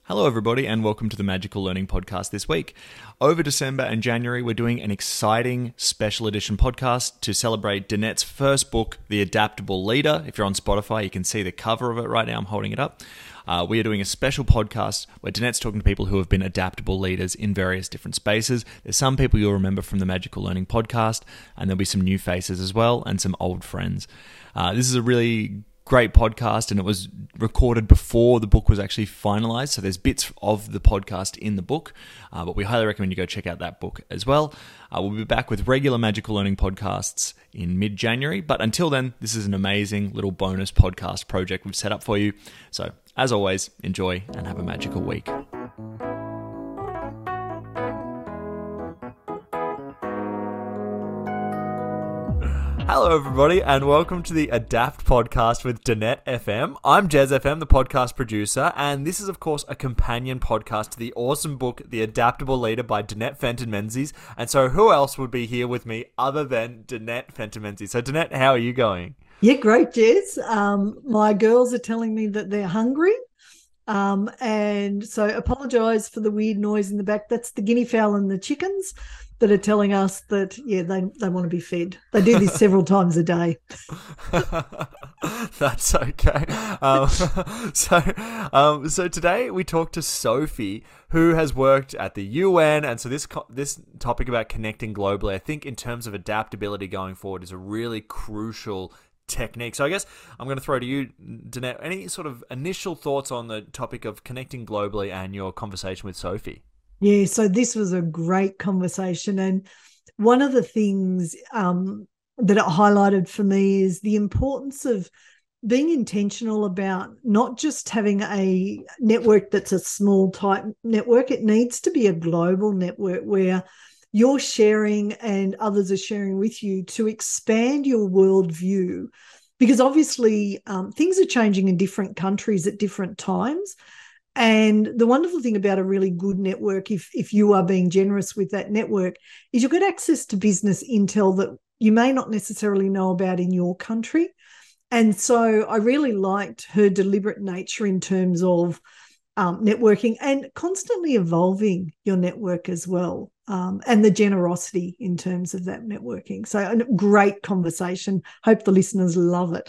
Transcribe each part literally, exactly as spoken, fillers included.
Hello, everybody, and welcome to the Magical Learning Podcast this week. Over December and January, we're doing an exciting special edition podcast to celebrate Danette's first book, The Adaptable Leader. If you're on Spotify, you can see the cover of it right now. I'm holding it up. Uh, we are doing a special podcast where Danette's talking to people who have been adaptable leaders in various different spaces. There's some people you'll remember from the Magical Learning Podcast, and there'll be some new faces as well, and some old friends. Uh, this is a really great podcast, and it was recorded before the book was actually finalized, so there's bits of the podcast in the book, uh, but we highly recommend you go check out that book as well. Uh, we'll be back with regular Magical Learning podcasts in mid-January, but until then, this is an amazing little bonus podcast project we've set up for you. So, as always, enjoy and have a magical week. Hello, everybody, and welcome to the Adapt podcast with Danette F M. I'm Jez F M, the podcast producer, and this is, of course, a companion podcast to the awesome book, The Adaptable Leader by Danette Fenton Menzies. And so who else would be here with me other than Danette Fenton Menzies? So, Danette, how are you going? Yeah, great, Jez. Um, my girls are telling me that they're hungry. Um, and so apologise for the weird noise in the back. That's the guinea fowl and the chickens that are telling us that, yeah, they, they want to be fed. They do this several times a day. That's okay. Um, so, um, so today we talked to Sophie, who has worked at the U N, and so this this topic about connecting globally, I think in terms of adaptability going forward, is a really crucial technique. So I guess I'm going to throw to you, Danette, any sort of initial thoughts on the topic of connecting globally and your conversation with Sophie? Yeah, so this was a great conversation. And one of the things um, that it highlighted for me is the importance of being intentional about not just having a network that's a small type network. It needs to be a global network where you're sharing and others are sharing with you to expand your worldview, because obviously um, things are changing in different countries at different times. And the wonderful thing about a really good network, if, if you are being generous with that network, is you'll get access to business intel that you may not necessarily know about in your country. And so I really liked her deliberate nature in terms of um, networking and constantly evolving your network as well, um, and the generosity in terms of that networking. So a great conversation. Hope the listeners love it.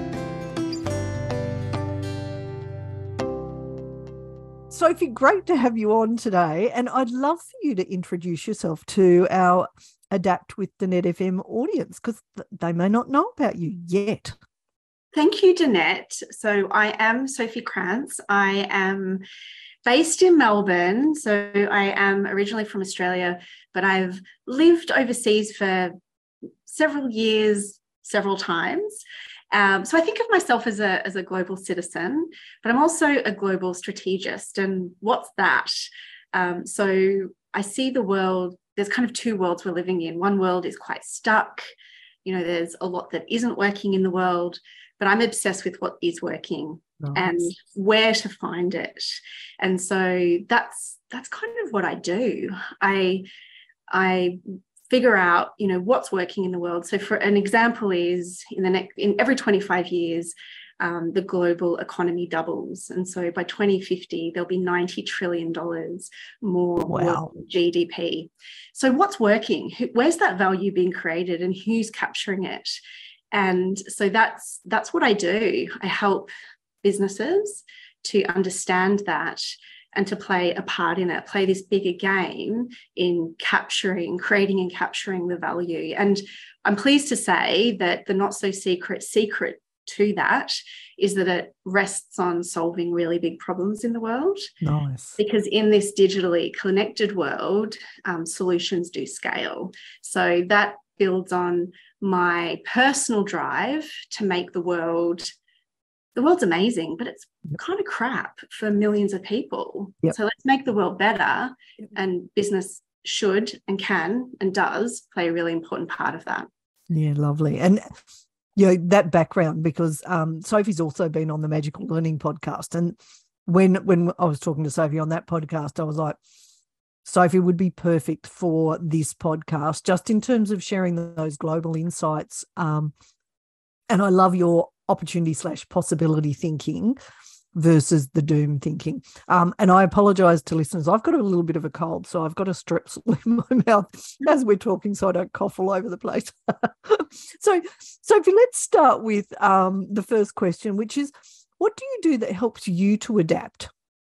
Sophie, great to have you on today, and I'd love for you to introduce yourself to our Adapt with Danette F M audience, because they may not know about you yet. Thank you, Danette. So I am Sophie Krantz. I am based in Melbourne. So I am originally from Australia, but I've lived overseas for several years, several times. Um, so I think of myself as a, as a global citizen, but I'm also a global strategist. And what's that? Um, so I see the world, there's kind of two worlds we're living in. One world is quite stuck. You know, there's a lot that isn't working in the world, but I'm obsessed with what is working. Nice. And where to find it. And so that's that's kind of what I do. I I figure out, you know, what's working in the world. So for an example is in the next in every twenty-five years, um, the global economy doubles. And so by twenty fifty, there'll be ninety trillion dollars more wow. G D P. So what's working? Where's that value being created and who's capturing it? And so that's that's what I do. I help businesses to understand that and to play a part in it, play this bigger game in capturing, creating and capturing the value. And I'm pleased to say that the not so secret secret to that is that it rests on solving really big problems in the world. Nice. Because in this digitally connected world, um, solutions do scale. So that builds on my personal drive to make the world The world's amazing, but it's kind of crap for millions of people. Yep. So let's make the world better, and business should and can and does play a really important part of that. Yeah, lovely. And you know, that background, because um, Sophie's also been on the Magical Learning podcast. And when when I was talking to Sophie on that podcast, I was like, Sophie would be perfect for this podcast, just in terms of sharing those global insights. Um, and I love your opportunity slash possibility thinking versus the doom thinking. Um, and I apologise to listeners. I've got a little bit of a cold, so I've got a strep in my mouth as we're talking so I don't cough all over the place. So, Sophie, let's start with um, the first question, which is, what do you do that helps you to adapt?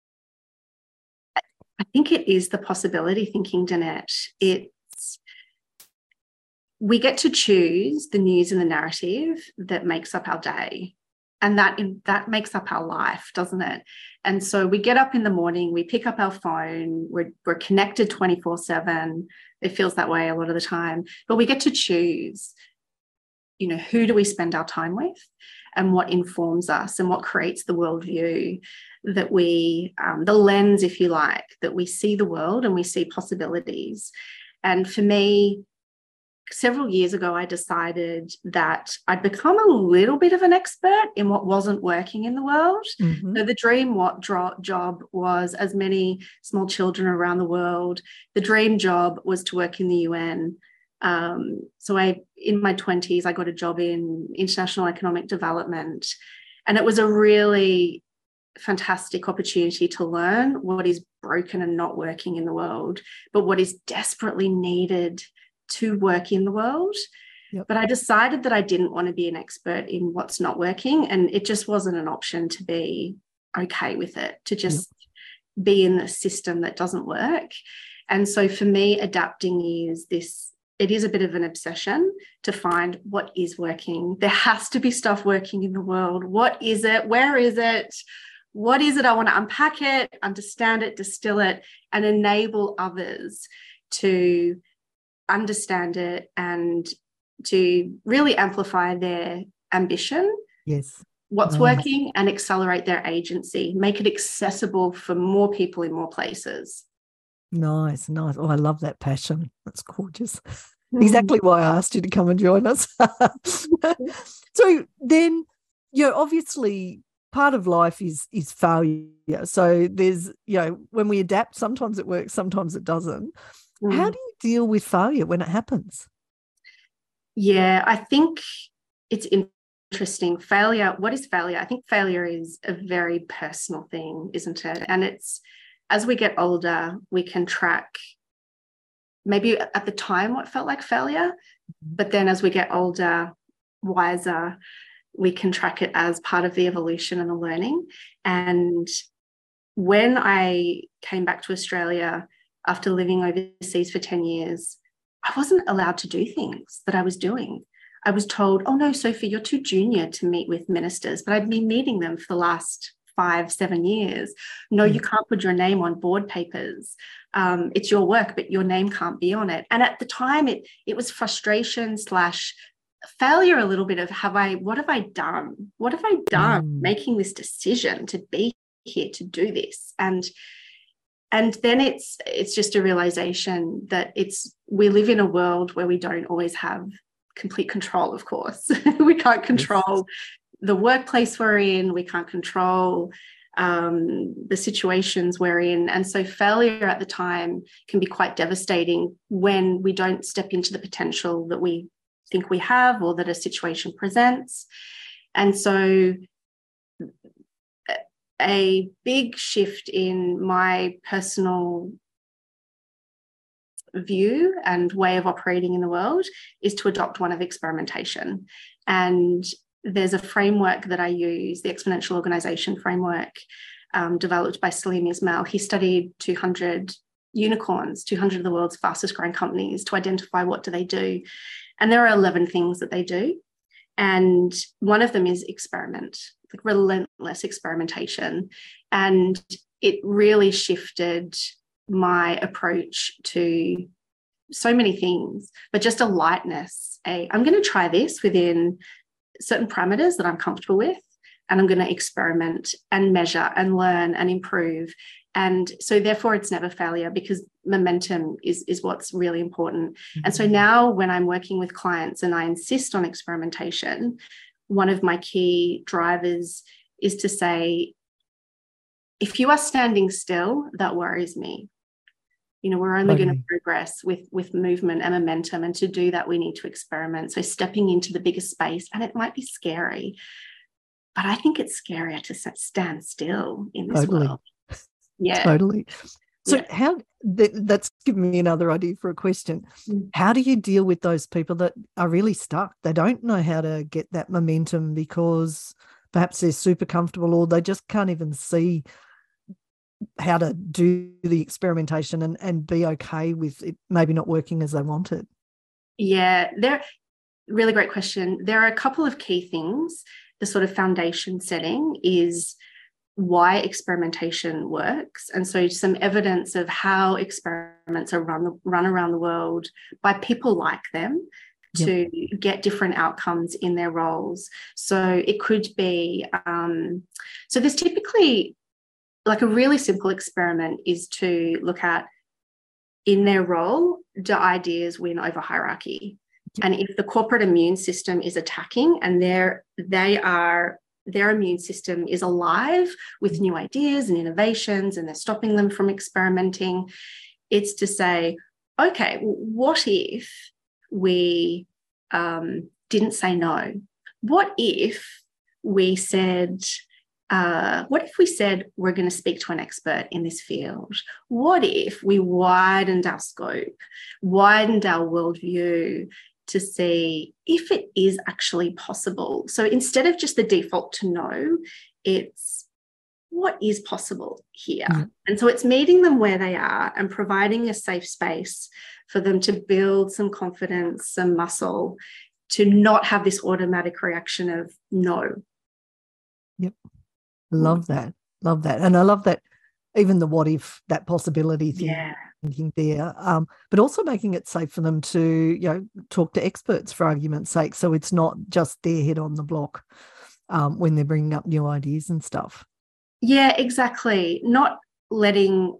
I think it is the possibility thinking, Danette. It's we get to choose the news and the narrative that makes up our day. And that that makes up our life, doesn't it? And so we get up in the morning, we pick up our phone, we're, we're connected twenty-four seven. It feels that way a lot of the time. But we get to choose, you know, who do we spend our time with and what informs us and what creates the worldview that we, um, the lens, if you like, that we see the world and we see possibilities. And for me, several years ago, I decided that I'd become a little bit of an expert in what wasn't working in the world. Mm-hmm. So the dream what dro- job was, as many small children around the world, the dream job was to work in the U N. Um, so I, in my twenties, I got a job in international economic development, and it was a really fantastic opportunity to learn what is broken and not working in the world, but what is desperately needed to work in the world. Yep. But I decided that I didn't want to be an expert in what's not working, and it just wasn't an option to be okay with it, to just yep. be in the system that doesn't work. And so for me, adapting is this, it is a bit of an obsession to find what is working. There has to be stuff working in the world. What is it? Where is it? What is it? I want to unpack it, understand it, distill it, and enable others to understand it and to really amplify their ambition. Yes. What's nice. working, and accelerate their agency, make it accessible for more people in more places. Nice, nice. Oh, I love that passion. That's gorgeous. Mm. Exactly why I asked you to come and join us. So then, you know, obviously part of life is is failure. So there's, you know, when we adapt, sometimes it works, sometimes it doesn't. Mm. How do you deal with failure when it happens? Yeah, I think it's interesting. Failure, what is failure? I think failure is a very personal thing, isn't it? And it's, as we get older, we can track maybe at the time what felt like failure, but then as we get older, wiser, we can track it as part of the evolution and the learning. And when I came back to Australia after living overseas for ten years, I wasn't allowed to do things that I was doing. I was told, oh no, Sophie, you're too junior to meet with ministers, but I'd been meeting them for the last five, seven years. No, you can't put your name on board papers. Um, it's your work, but your name can't be on it. And at the time, it it was frustration slash failure, a little bit of have I, what have I done? What have I done mm. making this decision to be here, to do this? And and then it's it's just a realization that it's we live in a world where we don't always have complete control, of course. We can't control the workplace we're in. We can't control um, the situations we're in. And so failure at the time can be quite devastating when we don't step into the potential that we think we have or that a situation presents. And so a big shift in my personal view and way of operating in the world is to adopt one of experimentation. And there's a framework that I use, the exponential organization framework, um, developed by Salim Ismail. He studied two hundred unicorns, two hundred of the world's fastest growing companies, to identify what do they do. And there are eleven things that they do. And one of them is experiment, like relentless experimentation. And it really shifted my approach to so many things, but just a lightness. A, I'm going to try this within certain parameters that I'm comfortable with, and I'm going to experiment and measure and learn and improve. And so therefore it's never failure, because momentum is, is what's really important. Mm-hmm. And so now when I'm working with clients and I insist on experimentation, one of my key drivers is to say, if you are standing still, that worries me. You know, we're only okay. going to progress with, with movement and momentum. And to do that, we need to experiment. So stepping into the bigger space, and it might be scary, but I think it's scarier to stand still in this Totally. world. Yeah. Totally. So yeah. how th- that's given me another idea for a question. Mm. How do you deal with those people that are really stuck? They don't know how to get that momentum because perhaps they're super comfortable, or they just can't even see how to do the experimentation and, and be okay with it maybe not working as they wanted? Yeah, there, really great question. There are a couple of key things. The sort of foundation setting is why experimentation works. And so some evidence of how experiments are run, run around the world by people like them to yep. get different outcomes in their roles. So it could be, um, so there's typically, like a really simple experiment is to look at, in their role, do ideas win over hierarchy? Yep. And if the corporate immune system is attacking and they're, they are, their immune system is alive with new ideas and innovations and they're stopping them from experimenting, it's to say, okay, what if we um, didn't say no? What if we said, uh, what if we said we're going to speak to an expert in this field? What if we widened our scope, widened our worldview to see if it is actually possible? So instead of just the default to no, it's what is possible here? Mm. And so it's meeting them where they are and providing a safe space for them to build some confidence, some muscle, to not have this automatic reaction of no. Yep. Love that. Love that. And I love that, even the what if, that possibility thing. Yeah. Thinking there, um, but also making it safe for them to, you know, talk to experts for argument's sake. So it's not just their head on the block um, when they're bringing up new ideas and stuff. Yeah, exactly. Not letting,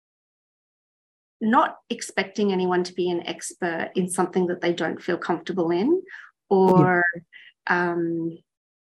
not expecting anyone to be an expert in something that they don't feel comfortable in, or, yeah. um,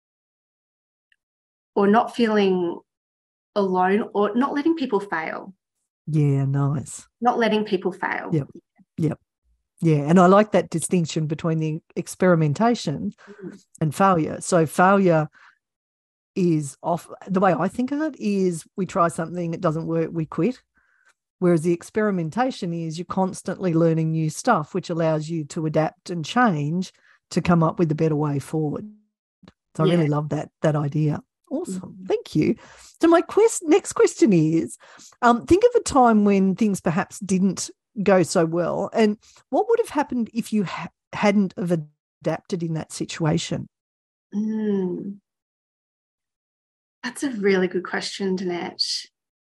or not feeling alone, or not letting people fail. Yeah, nice. Not letting people fail. Yep, yep. Yeah, and I like that distinction between the experimentation mm. and failure. So failure is off, the way I think of it is we try something, it doesn't work, we quit. Whereas the experimentation is you're constantly learning new stuff, which allows you to adapt and change to come up with a better way forward. So yeah. I really love that, that idea. Awesome. Mm-hmm. Thank you. So my quest, next question is, um, think of a time when things perhaps didn't go so well, and what would have happened if you ha- hadn't have adapted in that situation? Mm. That's a really good question, Danette.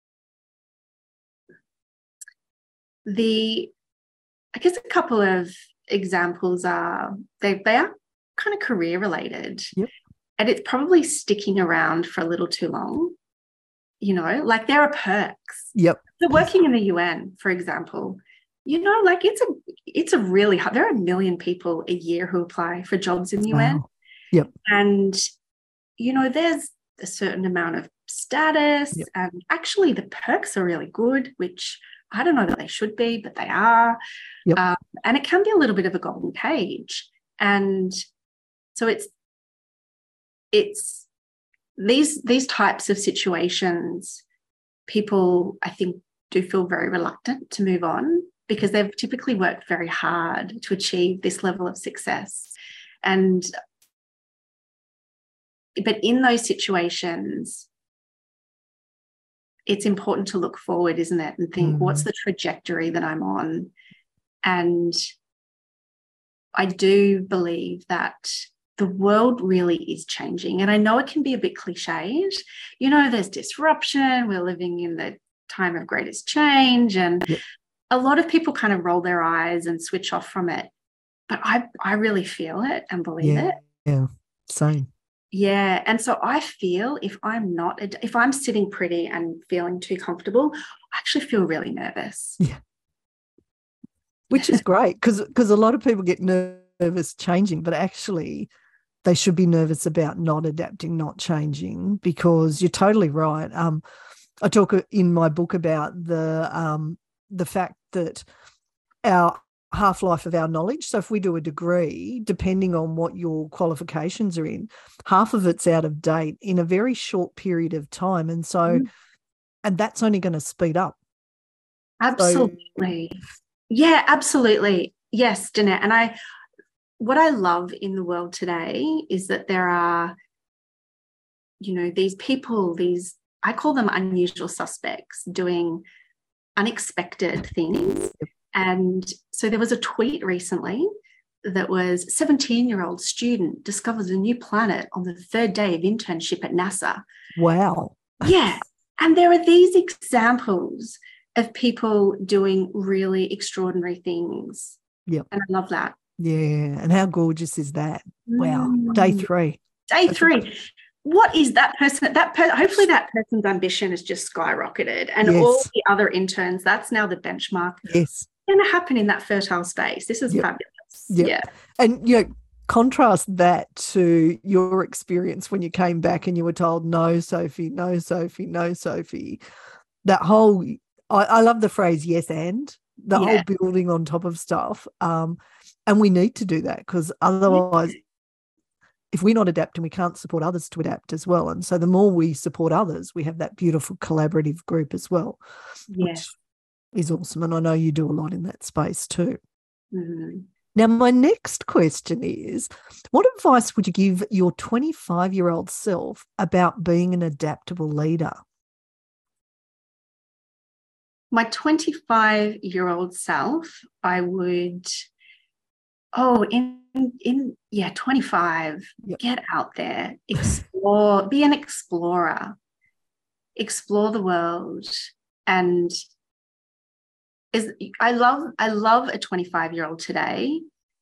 The, I guess a couple of examples are, they, they are kind of career related. Yep. And it's probably sticking around for a little too long, you know, like there are perks. Yep. So working in the U N, for example, you know, like it's a, it's a really hard, there are a million people a year who apply for jobs in the U N. Wow. Yep. And, you know, there's a certain amount of status yep. and actually the perks are really good, which I don't know that they should be, but they are. Yep. Um, and it can be a little bit of a golden cage. And so it's, It's these these types of situations, people, I think, do feel very reluctant to move on because they've typically worked very hard to achieve this level of success. And but in those situations, it's important to look forward, isn't it? And think, mm. what's the trajectory that I'm on? And I do believe that the world really is changing. And I know it can be a bit cliched. You know, there's disruption. We're living in the time of greatest change. And yep. a lot of people kind of roll their eyes and switch off from it. But I, I really feel it and believe yeah, it. Yeah, same. Yeah. And so I feel if I'm not, if I'm sitting pretty and feeling too comfortable, I actually feel really nervous. Yeah. Which is great because because a lot of people get nervous changing, but actually they should be nervous about not adapting, not changing, because you're totally right. Um, I talk in my book about the um, the fact that our half-life of our knowledge. So if we do a degree, depending on what your qualifications are in, half of it's out of date in a very short period of time. And so, mm. and that's only going to speed up. Absolutely. So, yeah, absolutely. Yes, Danette. And I, what I love in the world today is that there are, you know, these people, these, I call them unusual suspects, doing unexpected things. And so there was a tweet recently that was seventeen-year-old student discovers a new planet on the third day of internship at NASA. Wow. Yeah. And there are these examples of people doing really extraordinary things. Yep. And I love that. Yeah. And how gorgeous is that? Wow. Mm. Day three. Day three. What is that person? That per, hopefully that person's ambition has just skyrocketed, and yes. all the other interns, that's now the benchmark. Yes. Going to happen in that fertile space. This is yep. fabulous. Yep. Yeah. And, you know, contrast that to your experience when you came back and you were told, no, Sophie, no, Sophie, no, Sophie. That whole, I, I love the phrase, yes, and the yeah. whole building on top of stuff. Um, and we need to do that, because otherwise, yeah. if we're not adapting, we can't support others to adapt as well. And so the more we support others, we have that beautiful collaborative group as well. Yes. Is awesome. And I know you do a lot in that space too. Mm-hmm. Now, my next question is, what advice would you give your twenty-five-year-old self about being an adaptable leader? My twenty-five-year-old self, I would, oh, in, in yeah, twenty-five, yep. get out there, explore, be an explorer, explore the world. And is I love I love a twenty-five-year-old today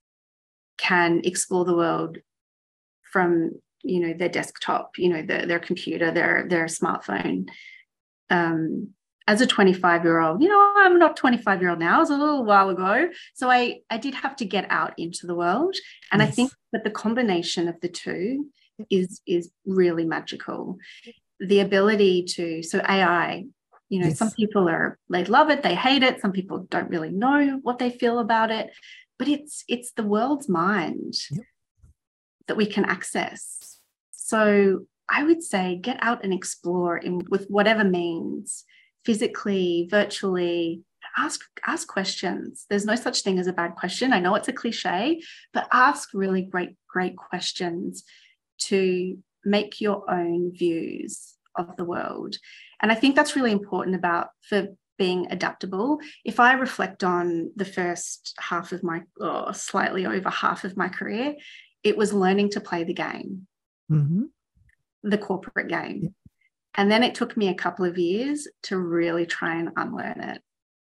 can explore the world from, you know, their desktop, you know, their, their computer, their their smartphone. Um, as a twenty-five-year-old, you know, I'm not twenty-five-year-old now. It was a little while ago. So I, I did have to get out into the world. And yes. I think that the combination of the two is, is really magical. The ability to, so A I, you know, yes. some people are, they love it, they hate it. Some people don't really know what they feel about it, but it's, it's the world's mind yep. that we can access. So I would say get out and explore in, with whatever means, physically, virtually, ask, ask questions. There's no such thing as a bad question. I know it's a cliche, but ask really great, great questions to make your own views of the world. And I think that's really important about for being adaptable. If I reflect on the first half of my, or slightly over half of my career, it was learning to play the game, mm-hmm. the corporate game. Yeah. And then it took me a couple of years to really try and unlearn it.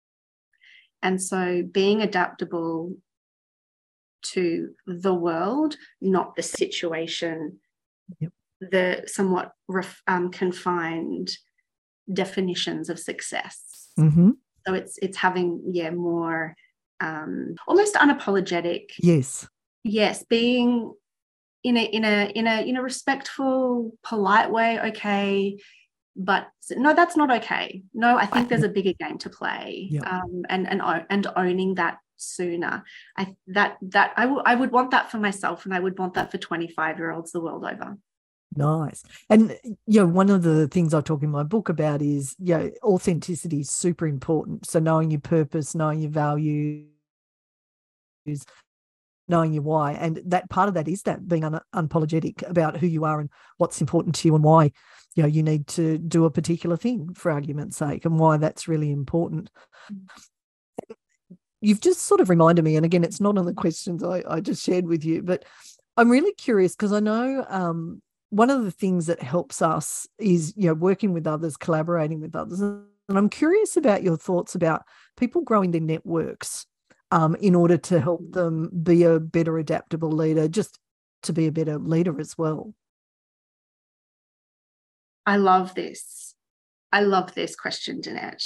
And so being adaptable to the world, not the situation, yep. the somewhat ref, um, confined definitions of success. Mm-hmm. So it's it's having, yeah, more um, almost unapologetic. Yes. Yes, being in a in a in a in a respectful, polite way, okay. But no, that's not okay. No, I think there's a bigger game to play, yep. um, and and and owning that sooner. I that that I, w- I would want that for myself, and I would want that for twenty-five-year-olds the world over. Nice. And, you know, one of the things I talk in my book about is, you know, authenticity is super important. So knowing your purpose, knowing your values, knowing your why. And that part of that is that being un- unapologetic about who you are and what's important to you and why, you know, you need to do a particular thing, for argument's sake, and why that's really important. Mm. You've just sort of reminded me, and again, it's not on the questions I, I just shared with you, but I'm really curious because I know um, one of the things that helps us is, you know, working with others, collaborating with others. And I'm curious about your thoughts about people growing their networks um, in order to help them be a better adaptable leader, just to be a better leader as well. I love this. I love this question, Danette.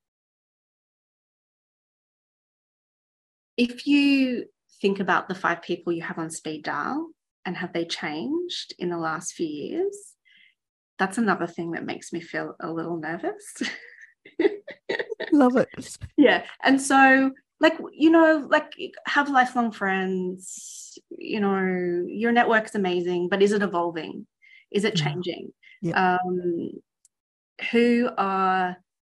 If you think about the five people you have on speed dial and have they changed in the last few years, that's another thing that makes me feel a little nervous. Love it. Yeah. And so like, you know, like have lifelong friends, you know, your network is amazing, but is it evolving? Is it changing? Yeah. Um, who are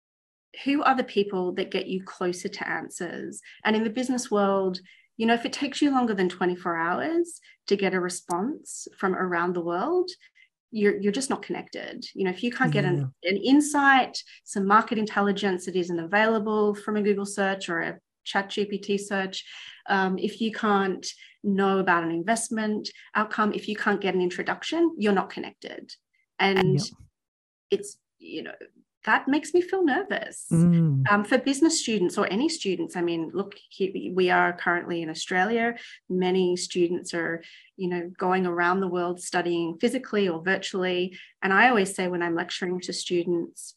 who are the people that get you closer to answers? And in the business world, you know, if it takes you longer than twenty-four hours to get a response from around the world, you're you're just not connected. You know, if you can't get an, an insight, some market intelligence that isn't available from a Google search or a Chat G P T search, um, if you can't know about an investment outcome, if you can't get an introduction, you're not connected. And Yep. it's, you know, that makes me feel nervous. Mm. Um, for business students or any students. I mean, look, here, we are currently in Australia. Many students are, you know, going around the world studying physically or virtually. And I always say when I'm lecturing to students,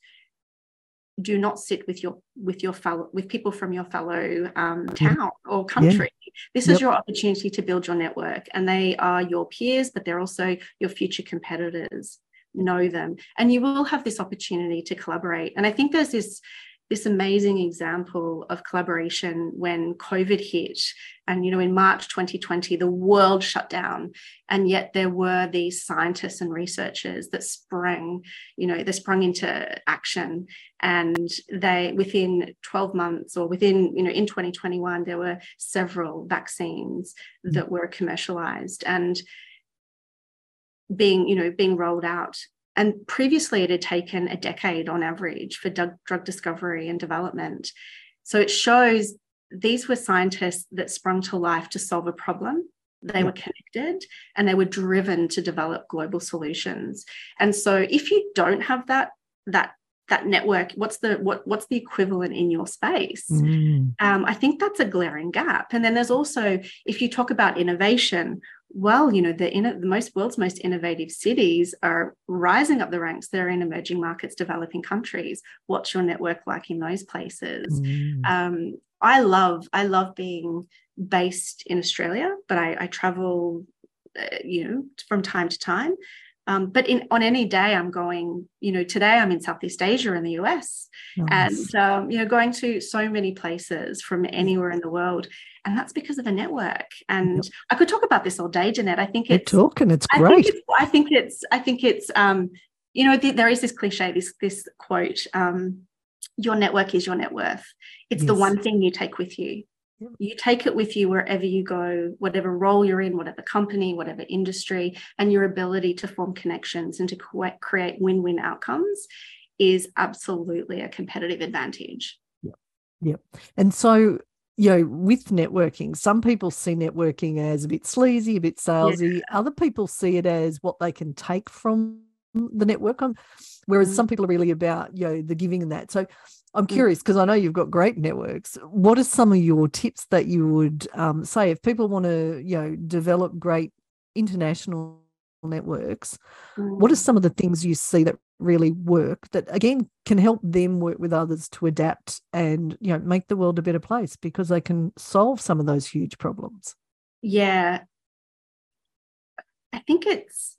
do not sit with your with your fellow with people from your fellow um, town or country. Yeah. This yep. is your opportunity to build your network, and they are your peers, but they're also your future competitors. Know them, and you will have this opportunity to collaborate. And I think there's this this amazing example of collaboration when COVID hit, and you know, in March twenty twenty, the world shut down, and yet there were these scientists and researchers that sprang, you know, they sprung into action, and they within twelve months or within, you know, in twenty twenty-one, there were several vaccines mm-hmm. that were commercialized and being, you know, being rolled out. And previously it had taken a decade on average for drug, drug discovery and development. So it shows these were scientists that sprung to life to solve a problem. They yeah. were connected and they were driven to develop global solutions. And so if you don't have that, that, that network, what's the what what's the equivalent in your space? Mm. Um, I think that's a glaring gap. And then there's also, if you talk about innovation, well, you know, the, in, the most world's most innovative cities are rising up the ranks. They're in emerging markets, developing countries. What's your network like in those places? Mm. Um, I love I love being based in Australia, but I, I travel, uh, you know, from time to time. Um, but in, on any day I'm going, you know, today I'm in Southeast Asia in the U S nice. and, um, you know, going to so many places from anywhere in the world. And that's because of a network. And yep. I could talk about this all day, Jeanette. I think it's You're talking, it's I great. Think it's, I think it's, I think it's, um, you know, th- there is this cliche, this, this quote, um, your network is your net worth. It's yes. the one thing you take with you. You take it with you wherever you go, whatever role you're in, whatever company, whatever industry, and your ability to form connections and to create win-win outcomes is absolutely a competitive advantage. Yeah. Yeah. And so, you know, with networking, some people see networking as a bit sleazy, a bit salesy. Yeah. Other people see it as what they can take from the network on, whereas mm. some people are really about, you know, the giving and that. So I'm curious, because I know you've got great networks. What are some of your tips that you would um, say if people want to, you know, develop great international networks? Mm. What are some of the things you see that really work that, again, can help them work with others to adapt and, you know, make the world a better place because they can solve some of those huge problems? Yeah. I think it's...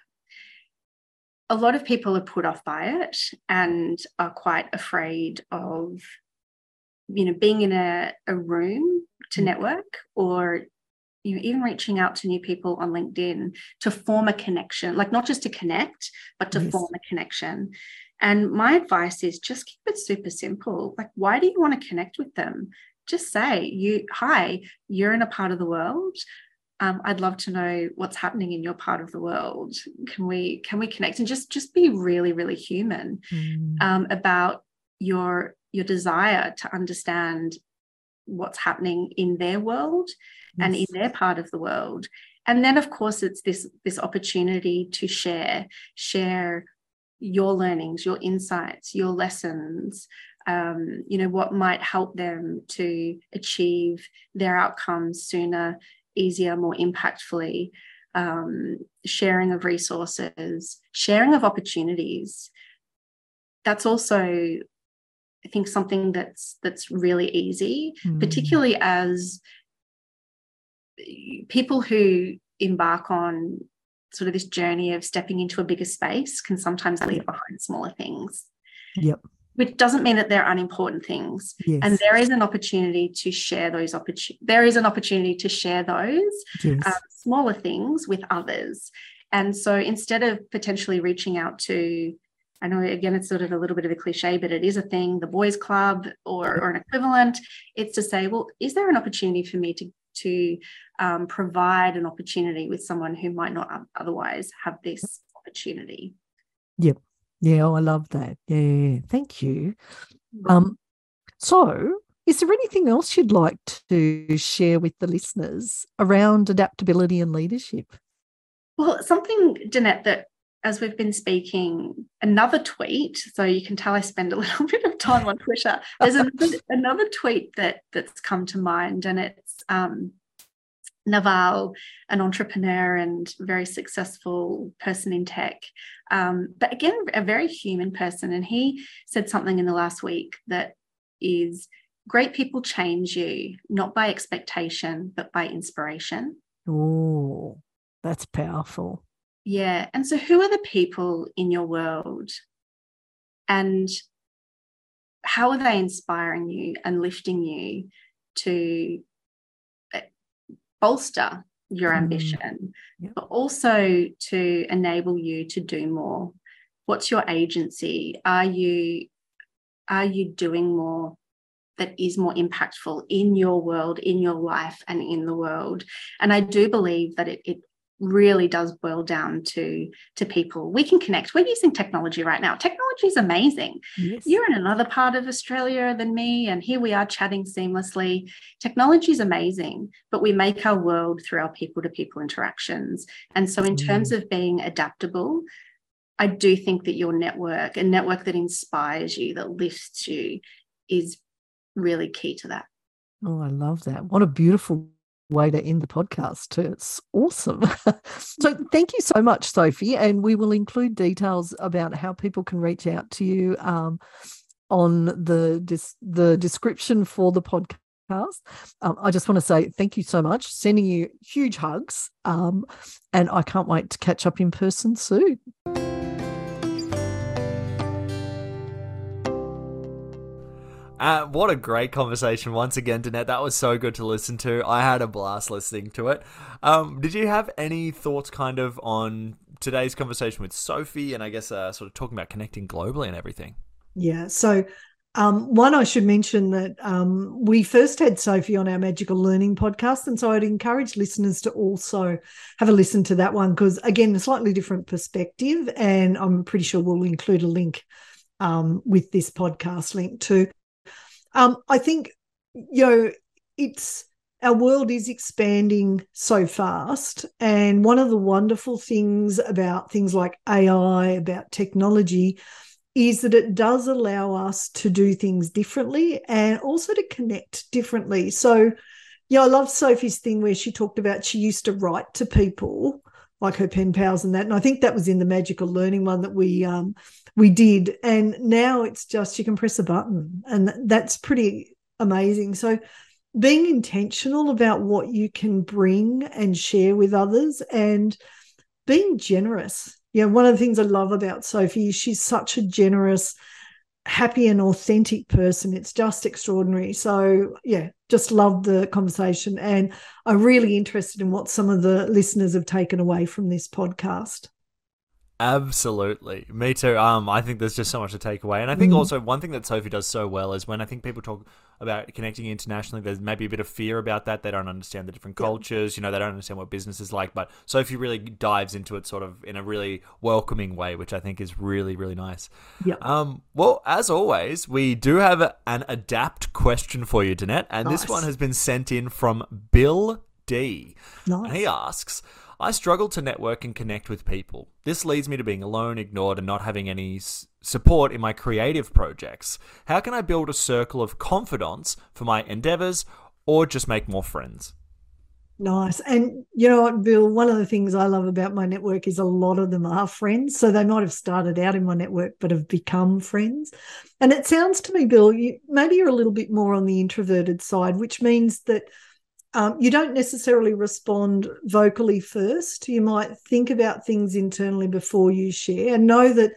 a lot of people are put off by it and are quite afraid of, you know, being in a, a room to network, or, you know, even reaching out to new people on LinkedIn to form a connection, like not just to connect, but to yes. form a connection. And my advice is just keep it super simple. Like, why do you want to connect with them? Just say, you, hi, you're in a part of the world. Um, I'd love to know what's happening in your part of the world. Can we can we connect and just just be really, really human mm. um, about your your desire to understand what's happening in their world yes. and in their part of the world. And then, of course, it's this this opportunity to share share your learnings, your insights, your lessons. Um, you know, what might help them to achieve their outcomes sooner, easier, more impactfully, um, sharing of resources, sharing of opportunities. That's also, I think, something that's that's really easy, mm. particularly as people who embark on sort of this journey of stepping into a bigger space can sometimes leave behind smaller things. Yep. which doesn't mean that they're unimportant things. Yes. And there is an opportunity to share those opportunities. There is an opportunity to share those Yes. um, smaller things with others. And so instead of potentially reaching out to, I know, again, it's sort of a little bit of a cliche, but it is a thing, the boys club or, or an equivalent, it's to say, well, is there an opportunity for me to, to um, provide an opportunity with someone who might not otherwise have this opportunity? Yep. Yeah, oh, I love that. Yeah, yeah, yeah. Thank you. Um, so is there anything else you'd like to share with the listeners around adaptability and leadership? Well, something, Danette, that as we've been speaking, another tweet, so you can tell I spend a little bit of time on Twitter. There's another, another tweet that that's come to mind, and it's um, Naval, an entrepreneur and very successful person in tech, um, but again, a very human person. And he said something in the last week that is, great people change you, not by expectation, but by inspiration. Oh, that's powerful. Yeah. And so who are the people in your world, and how are they inspiring you and lifting you to bolster your ambition, mm. yep. but also to enable you to do more? What's your agency? Are you, are you doing more that is more impactful in your world, in your life, and in the world? And I do believe that it, it really does boil down to, to people. We can connect. We're using technology right now. Technology is amazing. Yes. You're in another part of Australia than me, and here we are chatting seamlessly. Technology is amazing, but we make our world through our people-to-people interactions. And so in mm. terms of being adaptable, I do think that your network, a network that inspires you, that lifts you, is really key to that. Oh, I love that. What a beautiful way to end the podcast too. It's awesome. So thank you so much, Sophie, and we will include details about how people can reach out to you um, on the dis- the description for the podcast. Um, I just want to say thank you so much, sending you huge hugs, um, and I can't wait to catch up in person soon. Uh, what a great conversation once again, Danette. That was so good to listen to. I had a blast listening to it. Um, did you have any thoughts kind of on today's conversation with Sophie, and I guess uh, sort of talking about connecting globally and everything? Yeah, so um, one, I should mention that um, we first had Sophie on our Magical Learning podcast, and so I'd encourage listeners to also have a listen to that one because, again, a slightly different perspective, and I'm pretty sure we'll include a link um, with this podcast link too. Um, I think, you know, it's our world is expanding so fast. And one of the wonderful things about things like A I, about technology, is that it does allow us to do things differently and also to connect differently. So, yeah, I love Sophie's thing where she talked about she used to write to people like her pen pals and that. And I think that was in the Magical Learning one that we um, we did. And now it's just you can press a button, and that's pretty amazing. So being intentional about what you can bring and share with others, and being generous. You know, one of the things I love about Sophie is she's such a generous, happy and authentic person. It's just extraordinary. So, yeah, just love the conversation. And I'm really interested in what some of the listeners have taken away from this podcast. Absolutely. Me too. Um, I think there's just so much to take away. And I think mm. also one thing that Sophie does so well is when I think people talk about connecting internationally, there's maybe a bit of fear about that. They don't understand the different cultures, you know, they don't understand what business is like. But Sophie really dives into it sort of in a really welcoming way, which I think is really, really nice. Yeah. Um, well, as always, we do have a, an adapt question for you, Danette. And nice. This one has been sent in from Bill D. Nice. And he asks, I struggle to network and connect with people. This leads me to being alone, ignored, and not having any s- support in my creative projects. How can I build a circle of confidants for my endeavors, or just make more friends? Nice. And you know what, Bill, one of the things I love about my network is a lot of them are friends. So they might have started out in my network, but have become friends. And it sounds to me, Bill, you, maybe you're a little bit more on the introverted side, which means that Um, you don't necessarily respond vocally first. You might think about things internally before you share, and know that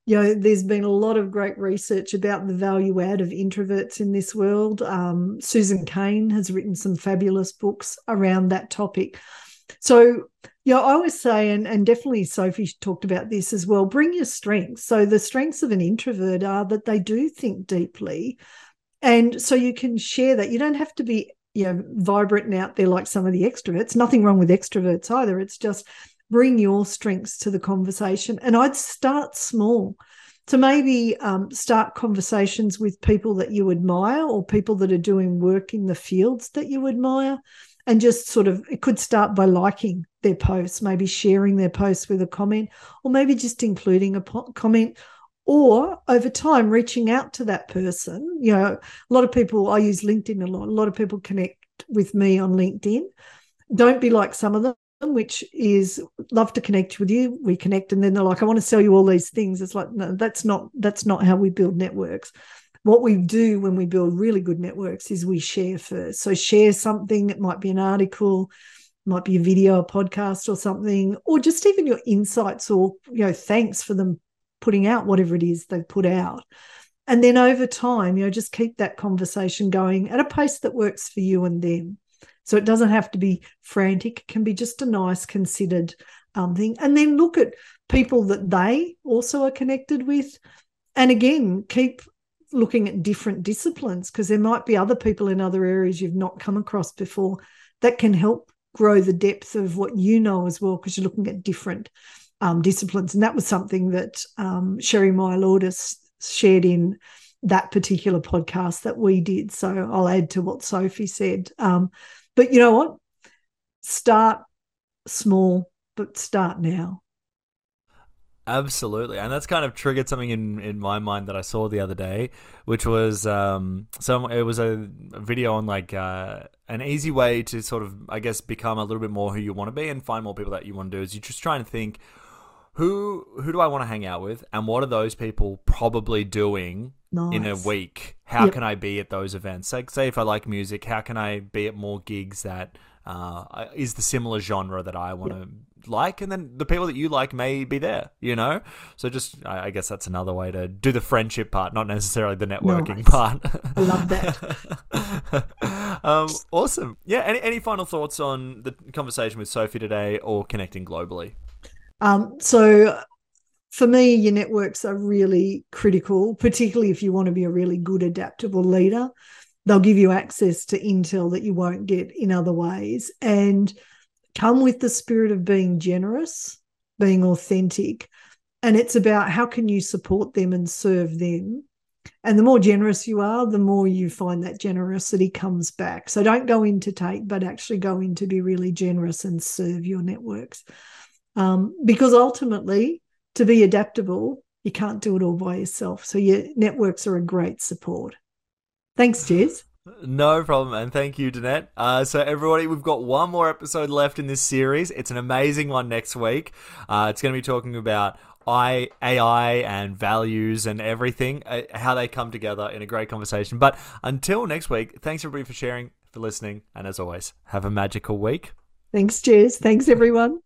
you know, there's been a lot of great research about the value add of introverts in this world. Um, Susan Cain has written some fabulous books around that topic. So, you know, I always say, and, and definitely Sophie talked about this as well, bring your strengths. So the strengths of an introvert are that they do think deeply. And so you can share that. You don't have to be, you know, vibrant and out there like some of the extroverts. Nothing wrong with extroverts either. It's just bring your strengths to the conversation. And I'd start small. So maybe um, start conversations with people that you admire or people that are doing work in the fields that you admire. And just sort of, it could start by liking their posts, maybe sharing their posts with a comment, or maybe just including a po- comment, or over time reaching out to that person. You know, a lot of people, I use LinkedIn a lot. A lot of people connect with me on LinkedIn. Don't be like some of them, which is love to connect with you. We connect and then they're like, I want to sell you all these things. It's like, no, that's not, that's not how we build networks. What we do when we build really good networks is we share first. So share something. It might be an article, might be a video, a podcast or something, or just even your insights or, you know, thanks for them putting out whatever it is they've put out. And then over time, you know, just keep that conversation going at a pace that works for you and them. So it doesn't have to be frantic. It can be just a nice, considered um, thing. And then look at people that they also are connected with. And again, keep looking at different disciplines, because there might be other people in other areas you've not come across before that can help grow the depth of what you know as well, because you're looking at different um, disciplines. And that was something that um, Sherry Mylotis shared in that particular podcast that we did. So I'll add to what Sophie said. Um, but you know what? Start small, but start now. Absolutely. And that's kind of triggered something in, in my mind that I saw the other day, which was um some it was a, a video on like uh, an easy way to sort of, I guess, become a little bit more who you want to be and find more people that you want to do. Is you just try and think, who who do I want to hang out with, and what are those people probably doing nice. in a week? How yep. can I be at those events? Like, say if I like music, how can I be at more gigs that uh, is the similar genre that I want to yep. like, and then the people that you like may be there, you know? So just, I guess that's another way to do the friendship part, not necessarily the networking nice. part. I love that. um, awesome. Yeah, any, any final thoughts on the conversation with Sophie today or connecting globally? Um, so for me, your networks are really critical, particularly if you want to be a really good adaptable leader. They'll give you access to intel that you won't get in other ways. And come with the spirit of being generous, being authentic. And it's about how can you support them and serve them. And the more generous you are, the more you find that generosity comes back. So don't go in to take, but actually go in to be really generous and serve your networks. Um, because ultimately, to be adaptable, you can't do it all by yourself. So your networks are a great support. Thanks, Jez. No problem, and thank you, Danette. Uh, so everybody, we've got one more episode left in this series. It's an amazing one next week. Uh, it's going to be talking about I, A I and values and everything, uh, how they come together in a great conversation. But until next week, thanks everybody for sharing, for listening, and as always, have a magical week. Thanks, Jez. Thanks, everyone.